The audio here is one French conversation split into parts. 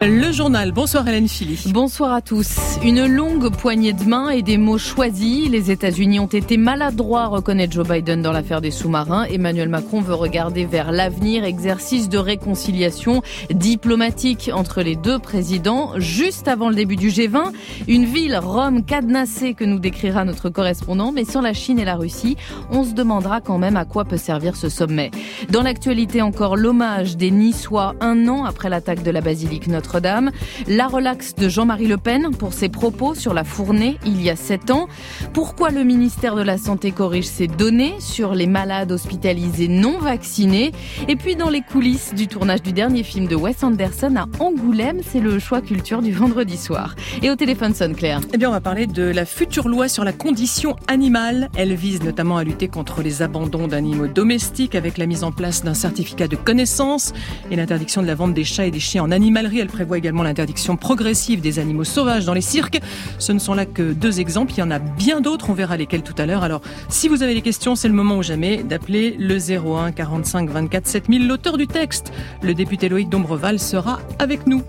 Le journal. Bonsoir Hélène Philly. Bonsoir à tous. Une longue poignée de main et des mots choisis. Les États-Unis ont été maladroits, reconnaît Joe Biden dans l'affaire des sous-marins. Emmanuel Macron veut regarder vers l'avenir, exercice de réconciliation diplomatique entre les deux présidents. Juste avant le début du G20, une ville, Rome, cadenassée que nous décrira notre correspondant. Mais sans la Chine et la Russie, on se demandera quand même à quoi peut servir ce sommet. Dans l'actualité encore, l'hommage des Niçois 1 an après l'attaque de la basilique Notre-Dame. La relaxe de Jean-Marie Le Pen pour ses propos sur la Fournée il y a 7 ans. Pourquoi le ministère de la Santé corrige ses données sur les malades hospitalisés non vaccinés. Et puis dans les coulisses du tournage du dernier film de Wes Anderson à Angoulême, c'est le choix culture du vendredi soir. Et au téléphone sonne Claire. Eh bien, on va parler de la future loi sur la condition animale. Elle vise notamment à lutter contre les abandons d'animaux domestiques avec la mise en place d'un certificat de connaissance et l'interdiction de la vente des chats et des chiens en animalerie. Elle prévoit également l'interdiction progressive des animaux sauvages dans les cirques. Ce ne sont là que 2 exemples. Il y en a bien d'autres. On verra lesquels tout à l'heure. Alors, si vous avez des questions, c'est le moment ou jamais d'appeler le 01 45 24 7000. L'auteur du texte, le député Loïc Dombreval, sera avec nous.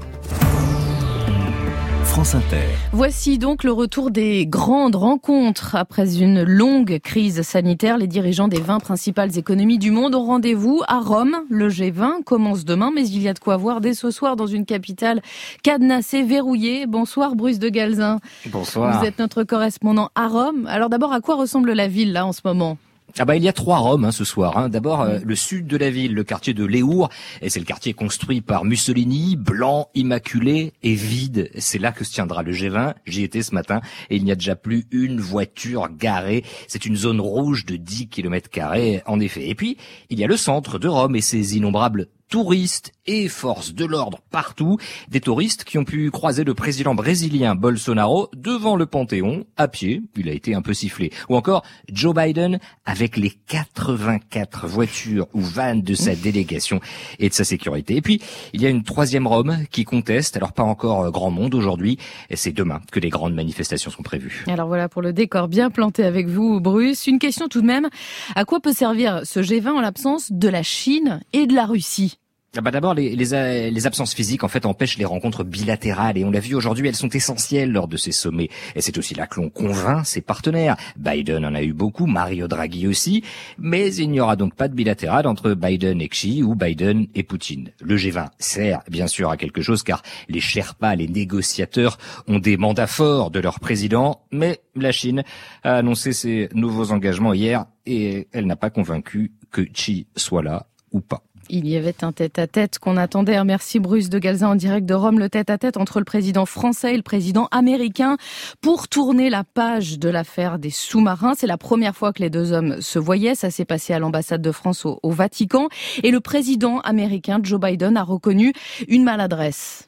France Inter. Voici donc le retour des grandes rencontres. Après une longue crise sanitaire, les dirigeants des 20 principales économies du monde ont rendez-vous à Rome. Le G20 commence demain, mais il y a de quoi voir dès ce soir dans une capitale cadenassée, verrouillée. Bonsoir Bruce de Galzin. Bonsoir. Vous êtes notre correspondant à Rome. Alors d'abord, à quoi ressemble la ville là en ce moment ? Il y a 3 Roms ce soir. D'abord, le sud de la ville, le quartier de Léour. Et c'est le quartier construit par Mussolini, blanc, immaculé et vide. C'est là que se tiendra le G20. J'y étais ce matin et il n'y a déjà plus une voiture garée. C'est une zone rouge de 10 km², en effet. Et puis, il y a le centre de Rome et ses innombrables touristes et forces de l'ordre partout. Des touristes qui ont pu croiser le président brésilien Bolsonaro devant le Panthéon, à pied. Il a été un peu sifflé. Ou encore Joe Biden avec les 84 voitures ou vannes de sa délégation et de sa sécurité. Et puis, il y a une 3e Rome qui conteste. Alors, pas encore grand monde aujourd'hui. Et c'est demain que les grandes manifestations sont prévues. Alors voilà pour le décor bien planté avec vous, Bruce. Une question tout de même. À quoi peut servir ce G20 en l'absence de la Chine et de la Russie ? D'abord, les absences physiques, en fait, empêchent les rencontres bilatérales. Et on l'a vu aujourd'hui, elles sont essentielles lors de ces sommets. Et c'est aussi là que l'on convainc ses partenaires. Biden en a eu beaucoup, Mario Draghi aussi. Mais il n'y aura donc pas de bilatéral entre Biden et Xi ou Biden et Poutine. Le G20 sert bien sûr à quelque chose car les Sherpas, les négociateurs, ont des mandats forts de leur président. Mais la Chine a annoncé ses nouveaux engagements hier et elle n'a pas convaincu que Xi soit là ou pas. Il y avait un tête-à-tête qu'on attendait. Merci Bruce de Galzin en direct de Rome. Le tête-à-tête entre le président français et le président américain pour tourner la page de l'affaire des sous-marins. C'est la première fois que les 2 hommes se voyaient. Ça s'est passé à l'ambassade de France au Vatican. Et le président américain Joe Biden a reconnu une maladresse.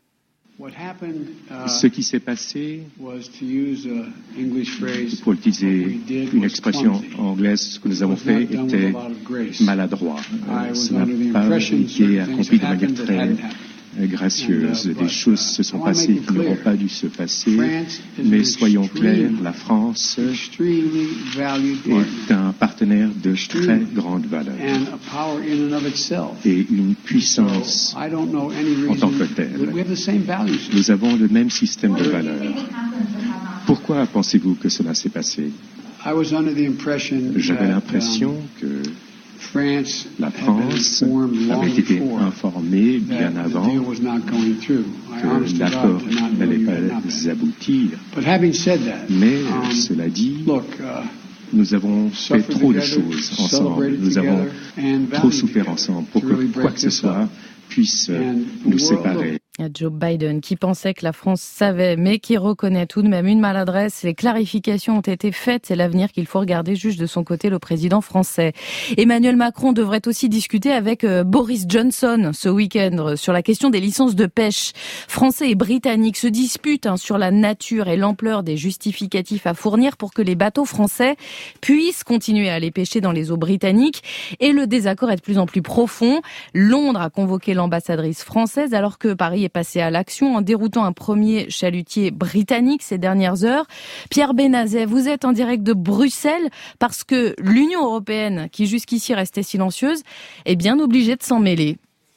Ce qui s'est passé, pour utiliser une expression anglaise, ce que nous avons fait était maladroit. Ce n'a pas été accompli de manière très gracieuse. Des choses se sont passées qui n'auront pas dû se passer, mais soyons clairs, la France est un partenaire de très grande valeur et une puissance en tant que telle. Nous avons le même système de valeurs. Pourquoi pensez-vous que cela s'est passé? J'avais l'impression que la France avait été informée bien avant que l'accord n'allait pas aboutir. Mais cela dit, nous avons fait trop de choses ensemble. Nous avons trop souffert ensemble pour que quoi que ce soit puisse nous séparer. Joe Biden qui pensait que la France savait, mais qui reconnaît tout de même une maladresse. Les clarifications ont été faites. C'est l'avenir qu'il faut regarder, juge de son côté le président français. Emmanuel Macron devrait aussi discuter avec Boris Johnson ce week-end sur la question des licences de pêche. Français et britanniques se disputent sur la nature et l'ampleur des justificatifs à fournir pour que les bateaux français puissent continuer à aller pêcher dans les eaux britanniques. Et le désaccord est de plus en plus profond. Londres a convoqué l'ambassadrice française alors que Paris est passé à l'action en déroutant un premier chalutier britannique ces dernières heures. Pierre Benazet, vous êtes en direct de Bruxelles parce que l'Union européenne, qui jusqu'ici restait silencieuse, est bien obligée de s'en mêler.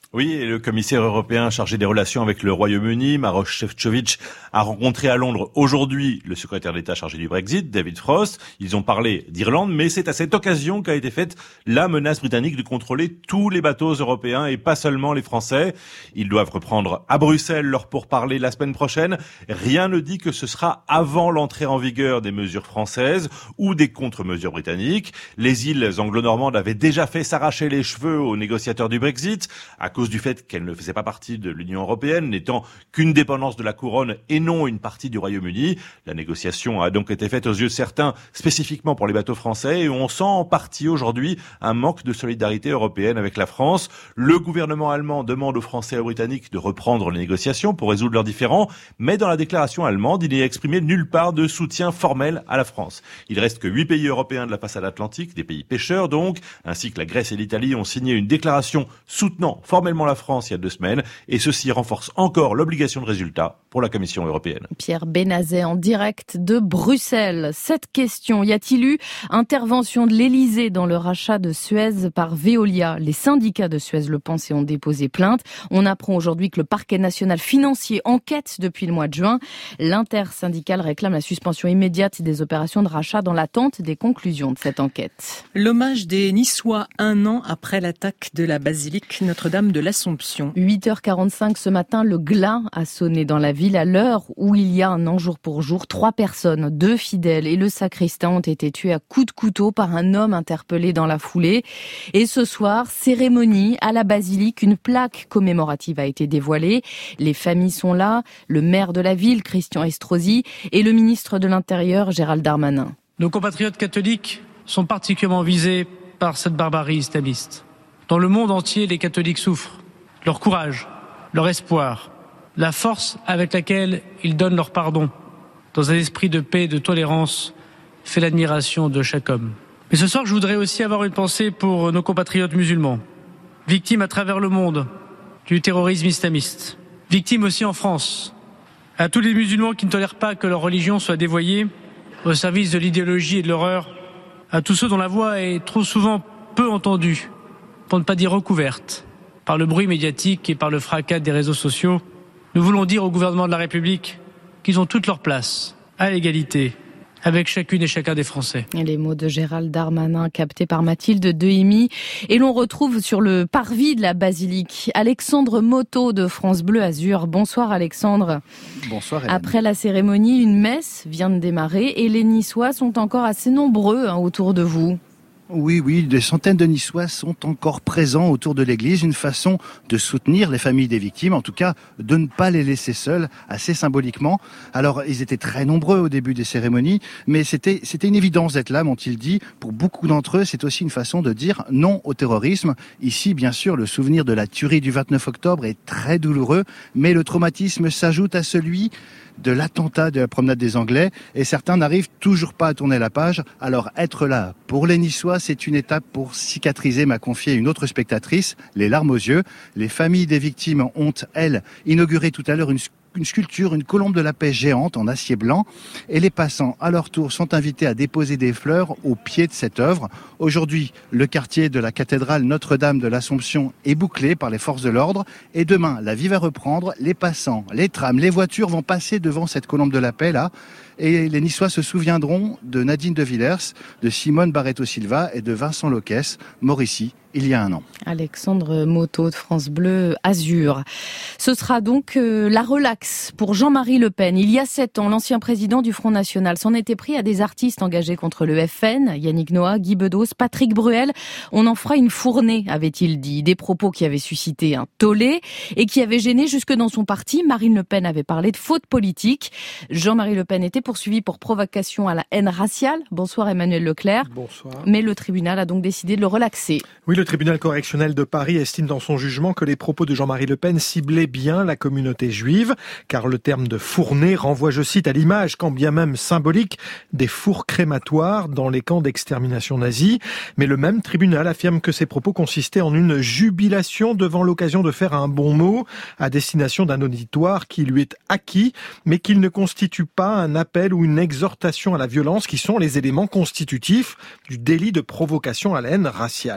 Oui, et le commissaire européen chargé des relations avec le Royaume-Uni, Maroš Šefčovič, a rencontré à Londres aujourd'hui le secrétaire d'État chargé du Brexit, David Frost. Ils ont parlé d'Irlande, mais c'est à cette occasion qu'a été faite la menace britannique de contrôler tous les bateaux européens et pas seulement les Français. Ils doivent reprendre à Bruxelles leur pourparlers la semaine prochaine. Rien ne dit que ce sera avant l'entrée en vigueur des mesures françaises ou des contre-mesures britanniques. Les îles anglo-normandes avaient déjà fait s'arracher les cheveux aux négociateurs du Brexit, à cause du fait qu'elle ne faisait pas partie de l'Union européenne, n'étant qu'une dépendance de la couronne et non une partie du Royaume-Uni. La négociation a donc été faite aux yeux de certains spécifiquement pour les bateaux français et on sent en partie aujourd'hui un manque de solidarité européenne avec la France. Le gouvernement allemand demande aux Français et aux Britanniques de reprendre les négociations pour résoudre leurs différends, mais dans la déclaration allemande, il n'est exprimé nulle part de soutien formel à la France. Il reste que 8 pays européens de la façade atlantique, des pays pêcheurs donc, ainsi que la Grèce et l'Italie ont signé une déclaration soutenant formellement la France il y a 2 semaines, et ceci renforce encore l'obligation de résultat pour la Commission européenne. Pierre Benazet en direct de Bruxelles. Cette question, y a-t-il eu intervention de l'Elysée dans le rachat de Suez par Veolia? Les syndicats de Suez le pensent et ont déposé plainte. On apprend aujourd'hui que le parquet national financier enquête depuis le mois de juin. L'intersyndicale réclame la suspension immédiate des opérations de rachat dans l'attente des conclusions de cette enquête. L'hommage des Niçois 1 an après l'attaque de la basilique Notre-Dame de l'Assomption. 8h45 ce matin, le glas a sonné dans la ville à l'heure où il y a un an jour pour jour. 3 personnes, 2 fidèles et le sacristain ont été tués à coups de couteau par un homme interpellé dans la foulée. Et ce soir, cérémonie à la basilique. Une plaque commémorative a été dévoilée. Les familles sont là, le maire de la ville, Christian Estrosi, et le ministre de l'Intérieur, Gérald Darmanin. Nos compatriotes catholiques sont particulièrement visés par cette barbarie islamiste. Dans le monde entier, les catholiques souffrent. Leur courage, leur espoir, la force avec laquelle ils donnent leur pardon, dans un esprit de paix et de tolérance, fait l'admiration de chaque homme. Mais ce soir, je voudrais aussi avoir une pensée pour nos compatriotes musulmans, victimes à travers le monde du terrorisme islamiste, victimes aussi en France, à tous les musulmans qui ne tolèrent pas que leur religion soit dévoyée au service de l'idéologie et de l'horreur, à tous ceux dont la voix est trop souvent peu entendue, pour ne pas dire recouverte, par le bruit médiatique et par le fracas des réseaux sociaux. Nous voulons dire au gouvernement de la République qu'ils ont toute leur place, à l'égalité, avec chacune et chacun des Français. Et les mots de Gérald Darmanin captés par Mathilde Dehimi. Et l'on retrouve sur le parvis de la basilique Alexandre Motto de France Bleu Azur. Bonsoir Alexandre. Bonsoir Hélène. Après la cérémonie, une messe vient de démarrer et les Niçois sont encore assez nombreux autour de vous. Oui, des centaines de Niçois sont encore présents autour de l'église, une façon de soutenir les familles des victimes, en tout cas de ne pas les laisser seuls, assez symboliquement. Alors, ils étaient très nombreux au début des cérémonies, mais c'était une évidence d'être là, m'ont-ils dit. Pour beaucoup d'entre eux, c'est aussi une façon de dire non au terrorisme. Ici, bien sûr, le souvenir de la tuerie du 29 octobre est très douloureux, mais le traumatisme s'ajoute à celui de l'attentat de la promenade des Anglais, et certains n'arrivent toujours pas à tourner la page. Alors être là pour les Niçois, c'est une étape pour cicatriser, m'a confié une autre spectatrice, les larmes aux yeux. Les familles des victimes ont, elles, inauguré tout à l'heure une sculpture, une colombe de la paix géante en acier blanc, et les passants à leur tour sont invités à déposer des fleurs au pied de cette œuvre. Aujourd'hui, le quartier de la cathédrale Notre-Dame de l'Assomption est bouclé par les forces de l'ordre, et demain la vie va reprendre. Les passants, les trams, les voitures vont passer devant cette colombe de la paix là, et les Niçois se souviendront de Nadine de Villers, de Simone Barreto-Silva et de Vincent Loquès, morts ici il y a un an. Alexandre Motto de France Bleu Azur. Ce sera donc la relaxe pour Jean-Marie Le Pen. Il y a 7 ans, l'ancien président du Front National s'en était pris à des artistes engagés contre le FN, Yannick Noah, Guy Bedos, Patrick Bruel. On en fera une fournée, avait-il dit. Des propos qui avaient suscité un tollé et qui avaient gêné jusque dans son parti. Marine Le Pen avait parlé de faute politique. Jean-Marie Le Pen était poursuivi pour provocation à la haine raciale. Bonsoir Emmanuel Leclerc. Bonsoir. Mais le tribunal a donc décidé de le relaxer. Oui, le tribunal correctionnel de Paris estime dans son jugement que les propos de Jean-Marie Le Pen ciblaient bien la communauté juive, car le terme de fournée renvoie, je cite, à l'image, quand bien même symbolique, des fours crématoires dans les camps d'extermination nazis. Mais le même tribunal affirme que ces propos consistaient en une jubilation devant l'occasion de faire un bon mot à destination d'un auditoire qui lui est acquis, mais qu'il ne constitue pas un appel ou une exhortation à la violence qui sont les éléments constitutifs du délit de provocation à la haine raciale. Jean-Marie Le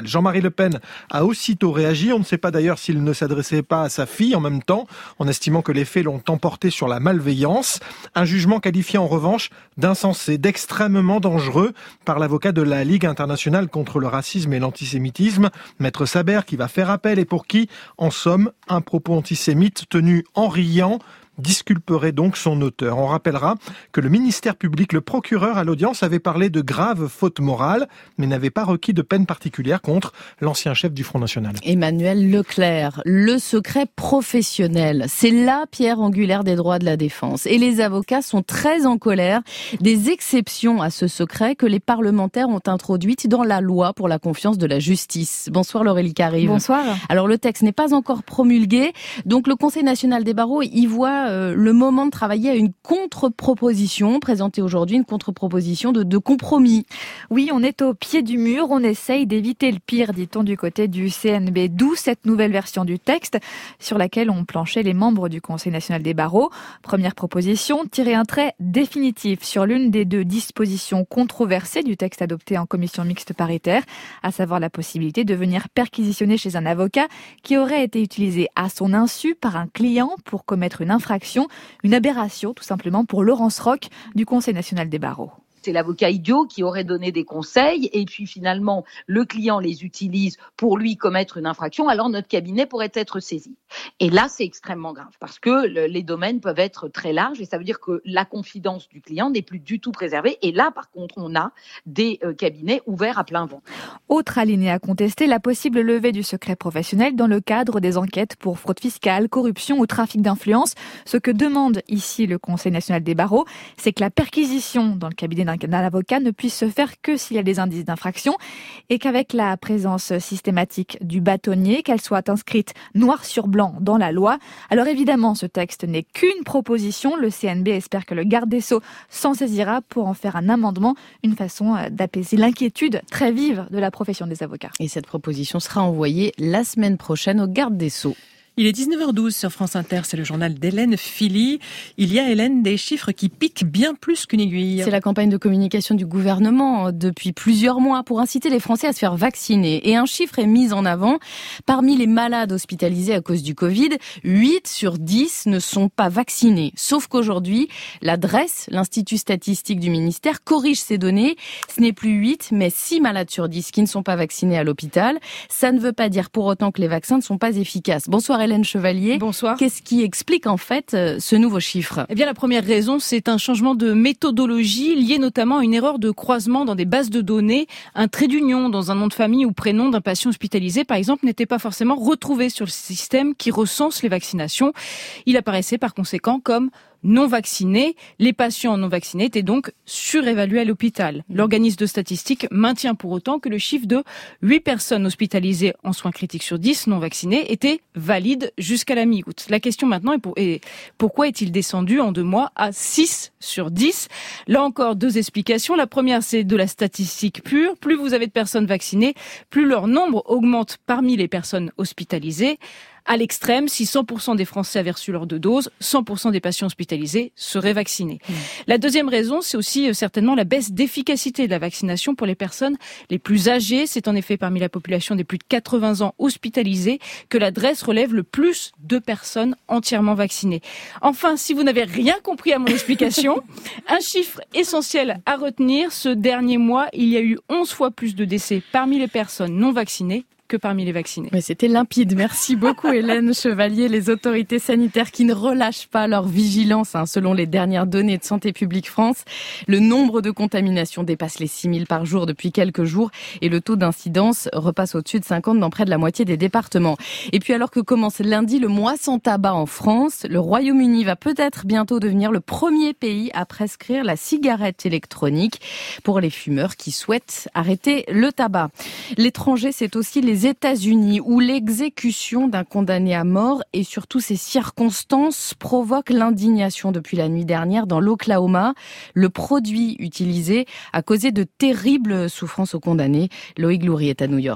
Le Pen a aussitôt réagi. On ne sait pas d'ailleurs s'il ne s'adressait pas à sa fille en même temps, en estimant que les faits l'ont emporté sur la malveillance. Un jugement qualifié en revanche d'insensé, d'extrêmement dangereux par l'avocat de la Ligue internationale contre le racisme et l'antisémitisme, Maître Saber, qui va faire appel et pour qui, en somme, un propos antisémite tenu en riant disculperait donc son auteur. On rappellera que le ministère public, le procureur à l'audience, avait parlé de graves fautes morales, mais n'avait pas requis de peine particulière contre l'ancien chef du Front National. Emmanuel Leclerc, le secret professionnel, c'est la pierre angulaire des droits de la défense. Et les avocats sont très en colère des exceptions à ce secret que les parlementaires ont introduites dans la loi pour la confiance de la justice. Bonsoir Laurélie Carive. Bonsoir. Alors le texte n'est pas encore promulgué, donc le Conseil national des barreaux y voit le moment de travailler à une contre-proposition, présentée aujourd'hui, une contre-proposition de compromis. Oui, on est au pied du mur, on essaye d'éviter le pire, dit-on du côté du CNB, d'où cette nouvelle version du texte sur laquelle ont planché les membres du Conseil national des barreaux. Première proposition, tirer un trait définitif sur l'une des deux dispositions controversées du texte adopté en commission mixte paritaire, à savoir la possibilité de venir perquisitionner chez un avocat qui aurait été utilisé à son insu par un client pour commettre une infraction, une aberration tout simplement pour Laurence Roch du Conseil national des barreaux. C'est l'avocat idiot qui aurait donné des conseils et puis finalement le client les utilise pour lui commettre une infraction, alors notre cabinet pourrait être saisi. Et là, c'est extrêmement grave parce que les domaines peuvent être très larges et ça veut dire que la confidence du client n'est plus du tout préservée. Et là, par contre, on a des cabinets ouverts à plein vent. Autre alinéa contesté, la possible levée du secret professionnel dans le cadre des enquêtes pour fraude fiscale, corruption ou trafic d'influence. Ce que demande ici le Conseil national des barreaux, c'est que la perquisition dans le cabinet d'un avocat ne puisse se faire que s'il y a des indices d'infraction et qu'avec la présence systématique du bâtonnier, qu'elle soit inscrite noir sur blanc dans la loi. Alors évidemment, ce texte n'est qu'une proposition. Le CNB espère que le garde des Sceaux s'en saisira pour en faire un amendement, une façon d'apaiser l'inquiétude très vive de la profession des avocats. Et cette proposition sera envoyée la semaine prochaine au garde des Sceaux. Il est 19h12 sur France Inter, c'est le journal d'Hélène Philly. Il y a, Hélène, des chiffres qui piquent bien plus qu'une aiguille. C'est la campagne de communication du gouvernement depuis plusieurs mois pour inciter les Français à se faire vacciner. Et un chiffre est mis en avant. Parmi les malades hospitalisés à cause du Covid, 8 sur 10 ne sont pas vaccinés. Sauf qu'aujourd'hui, la DRES, l'Institut statistique du ministère, corrige ces données. Ce n'est plus 8, mais 6 malades sur 10 qui ne sont pas vaccinés à l'hôpital. Ça ne veut pas dire pour autant que les vaccins ne sont pas efficaces. Bonsoir Hélène Chevalier. Bonsoir. Qu'est-ce qui explique en fait ce nouveau chiffre ? Eh bien, la première raison, c'est un changement de méthodologie lié notamment à une erreur de croisement dans des bases de données. Un trait d'union dans un nom de famille ou prénom d'un patient hospitalisé, par exemple, n'était pas forcément retrouvé sur le système qui recense les vaccinations. Il apparaissait par conséquent comme non vaccinés. Les patients non vaccinés étaient donc surévalués à l'hôpital. L'organisme de statistique maintient pour autant que le chiffre de 8 personnes hospitalisées en soins critiques sur 10 non vaccinées était valide jusqu'à la mi-août. La question maintenant est pourquoi est-il descendu en 2 mois à 6 sur 10 ? Là encore, 2 explications. La première, c'est de la statistique pure. Plus vous avez de personnes vaccinées, plus leur nombre augmente parmi les personnes hospitalisées. À l'extrême, si 100% des Français avaient reçu leurs 2 doses, 100% des patients hospitalisés seraient vaccinés. La deuxième raison, c'est aussi certainement la baisse d'efficacité de la vaccination pour les personnes les plus âgées. C'est en effet parmi la population des plus de 80 ans hospitalisés que la DRES relève le plus de personnes entièrement vaccinées. Enfin, si vous n'avez rien compris à mon explication, un chiffre essentiel à retenir, ce dernier mois, il y a eu 11 fois plus de décès parmi les personnes non vaccinées que parmi les vaccinés. Mais c'était limpide. Merci beaucoup Hélène Chevalier. Les autorités sanitaires qui ne relâchent pas leur vigilance, selon les dernières données de Santé publique France. Le nombre de contaminations dépasse les 6000 par jour depuis quelques jours et le taux d'incidence repasse au-dessus de 50 dans près de la moitié des départements. Et puis alors que commence lundi le mois sans tabac en France, le Royaume-Uni va peut-être bientôt devenir le premier pays à prescrire la cigarette électronique pour les fumeurs qui souhaitent arrêter le tabac. L'étranger, c'est aussi les États-Unis où l'exécution d'un condamné à mort et surtout ses circonstances provoquent l'indignation depuis la nuit dernière dans l'Oklahoma. Le produit utilisé a causé de terribles souffrances aux condamnés. Loïc Loury est à New York.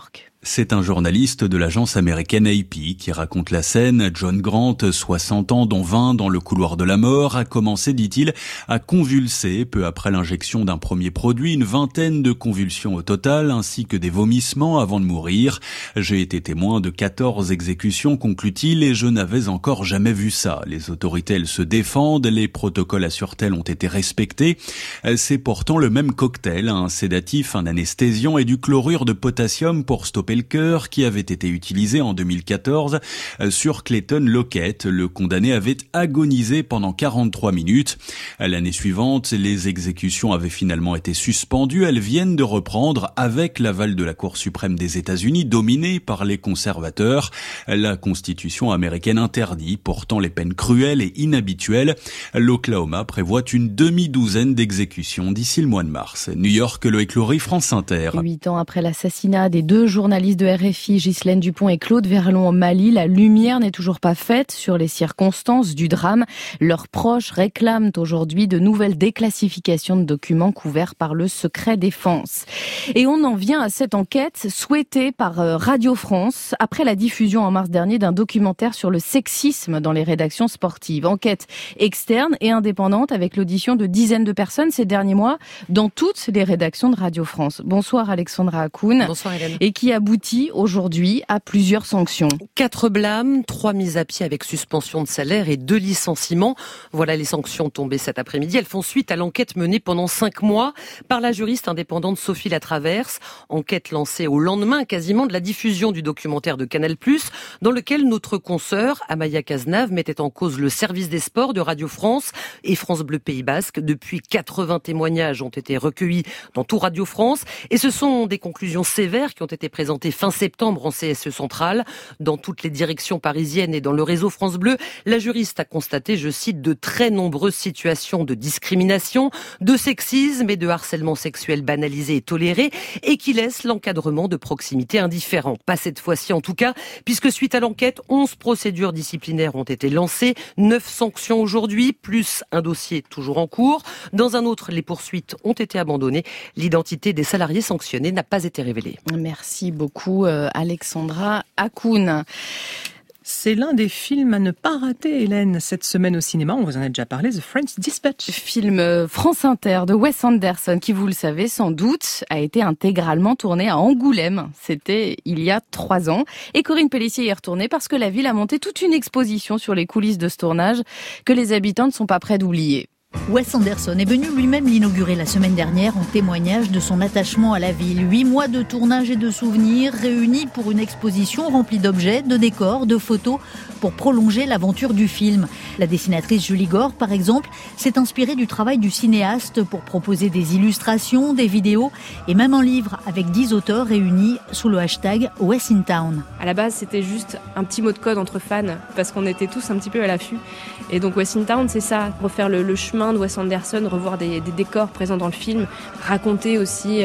C'est un journaliste de l'agence américaine AP qui raconte la scène. John Grant, 60 ans, dont 20 dans le couloir de la mort, a commencé, dit-il, à convulser peu après l'injection d'un premier produit, une vingtaine de convulsions au total, ainsi que des vomissements avant de mourir. J'ai été témoin de 14 exécutions, conclut-il, et je n'avais encore jamais vu ça. Les autorités, elles se défendent, les protocoles, assure-t-elle, ont été respectés. C'est pourtant le même cocktail, un sédatif, un anesthésiant et du chlorure de potassium pour stopper le cœur qui avait été utilisé en 2014 sur Clayton Lockett. Le condamné avait agonisé pendant 43 minutes. L'année suivante, les exécutions avaient finalement été suspendues. Elles viennent de reprendre avec l'aval de la Cour suprême des États-Unis, dominée par les conservateurs. La Constitution américaine interdit pourtant les peines cruelles et inhabituelles. L'Oklahoma prévoit une demi-douzaine d'exécutions d'ici le mois de mars. New York, Loïc Laurie, France Inter. 8 ans après l'assassinat des deux journalistes de RFI, Ghislaine Dupont et Claude Verlon au Mali, la lumière n'est toujours pas faite sur les circonstances du drame. Leurs proches réclament aujourd'hui de nouvelles déclassifications de documents couverts par le secret défense. Et on en vient à cette enquête souhaitée par Radio France après la diffusion en mars dernier d'un documentaire sur le sexisme dans les rédactions sportives. Enquête externe et indépendante avec l'audition de dizaines de personnes ces derniers mois dans toutes les rédactions de Radio France. Bonsoir Alexandra Hakoun. Bonsoir Hélène. Et qui aboutit aujourd'hui à plusieurs sanctions. 4 blâmes, 3 mises à pied avec suspension de salaire et 2 licenciements. Voilà les sanctions tombées cet après-midi. Elles font suite à l'enquête menée pendant 5 mois par la juriste indépendante Sophie Latraverse. Enquête lancée au lendemain quasiment de la diffusion du documentaire de Canal+, dans lequel notre consoeur, Amaya Cazenave, mettait en cause le service des sports de Radio France et France Bleu Pays Basque. Depuis, 80 témoignages ont été recueillis dans tout Radio France et ce sont des conclusions sévères qui ont été présentées fin septembre en CSE centrale. Dans toutes les directions parisiennes et dans le réseau France Bleu, la juriste a constaté, je cite, de très nombreuses situations de discrimination, de sexisme et de harcèlement sexuel banalisé et toléré et qui laissent l'encadrement de proximité indifférent. Pas cette fois-ci en tout cas, puisque suite à l'enquête, 11 procédures disciplinaires ont été lancées, 9 sanctions aujourd'hui, plus un dossier toujours en cours. Dans un autre, les poursuites ont été abandonnées. L'identité des salariés sanctionnés n'a pas été révélée. Merci beaucoup Alexandra Hakoun. C'est l'un des films à ne pas rater, Hélène, cette semaine au cinéma. On vous en a déjà parlé, The French Dispatch. Film France Inter de Wes Anderson, qui, vous le savez sans doute, a été intégralement tourné à Angoulême. C'était il y a 3 ans. Et Corinne Pellissier y est retournée parce que la ville a monté toute une exposition sur les coulisses de ce tournage que les habitants ne sont pas prêts d'oublier. Wes Anderson est venu lui-même l'inaugurer la semaine dernière en témoignage de son attachement à la ville. 8 mois de tournage et de souvenirs réunis pour une exposition remplie d'objets, de décors, de photos pour prolonger l'aventure du film. La dessinatrice Julie Gore, par exemple, s'est inspirée du travail du cinéaste pour proposer des illustrations, des vidéos et même un livre avec 10 auteurs réunis sous le hashtag Wes in Town. À la base, c'était juste un petit mot de code entre fans parce qu'on était tous un petit peu à l'affût. Et donc Wes in Town, c'est ça, refaire le chemin de Wes Anderson, revoir des décors présents dans le film, raconter aussi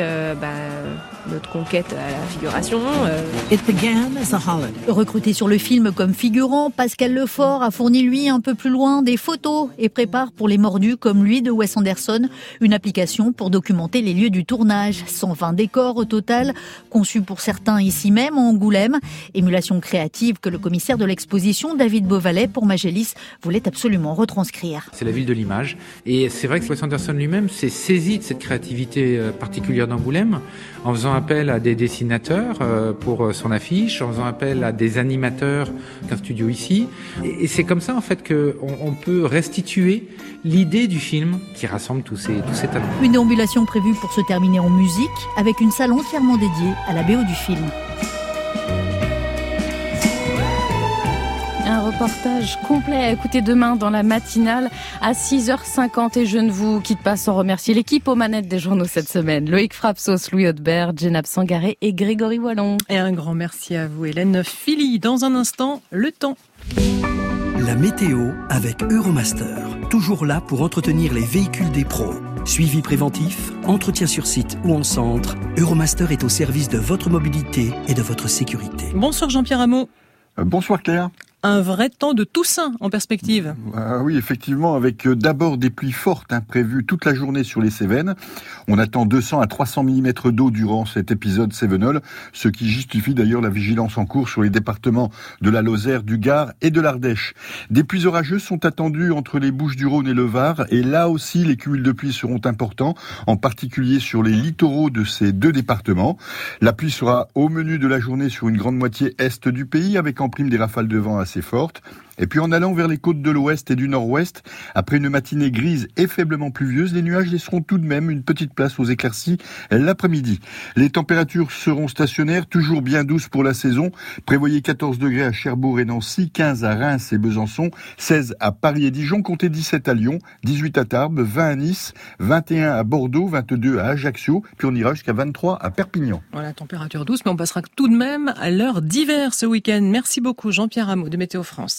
notre conquête à la figuration. It began as a holiday. Recruté sur le film comme figurant, Pascal Lefort a fourni lui un peu plus loin des photos et prépare pour les mordus comme lui de Wes Anderson une application pour documenter les lieux du tournage. 120 décors au total, conçus pour certains ici même en Angoulême. Émulation créative que le commissaire de l'exposition, David Beauvalet, pour Magélis, voulait absolument retranscrire. C'est la ville de l'image. Et c'est vrai que Wes Anderson lui-même s'est saisi de cette créativité particulière d'Angoulême en faisant appel à des dessinateurs pour son affiche, en faisant appel à des animateurs qu'un studio ici. Et c'est comme ça en fait qu'on peut restituer l'idée du film qui rassemble tous ces talents. Une déambulation prévue pour se terminer en musique avec une salle entièrement dédiée à la BO du film. Un reportage complet à écouter demain dans la matinale à 6h50 et je ne vous quitte pas sans remercier l'équipe aux manettes des journaux cette semaine. Loïc Frapsos, Louis Haudebert, Jenab Sangaré et Grégory Wallon. Et un grand merci à vous Hélène Philly. Dans un instant, le temps. La météo avec Euromaster. Toujours là pour entretenir les véhicules des pros. Suivi préventif, entretien sur site ou en centre, Euromaster est au service de votre mobilité et de votre sécurité. Bonsoir Jean-Pierre Rameau. Bonsoir Claire. un vrai temps de Toussaint en perspective. Ah oui, effectivement, avec d'abord des pluies fortes prévues toute la journée sur les Cévennes. On attend 200 à 300 mm d'eau durant cet épisode cévenol, ce qui justifie d'ailleurs la vigilance en cours sur les départements de la Lozère, du Gard et de l'Ardèche. Des pluies orageuses sont attendues entre les Bouches-du-Rhône et le Var, et là aussi les cumuls de pluie seront importants, en particulier sur les littoraux de ces deux départements. La pluie sera au menu de la journée sur une grande moitié est du pays, avec en prime des rafales de vent assez fortes. Et puis en allant vers les côtes de l'ouest et du nord-ouest, après une matinée grise et faiblement pluvieuse, les nuages laisseront tout de même une petite place aux éclaircies l'après-midi. Les températures seront stationnaires, toujours bien douces pour la saison. Prévoyez 14 degrés à Cherbourg et Nancy, 15 à Reims et Besançon, 16 à Paris et Dijon, comptez 17 à Lyon, 18 à Tarbes, 20 à Nice, 21 à Bordeaux, 22 à Ajaccio, puis on ira jusqu'à 23 à Perpignan. Voilà, température douce, mais on passera tout de même à l'heure d'hiver ce week-end. Merci beaucoup Jean-Pierre Rameau de Météo France.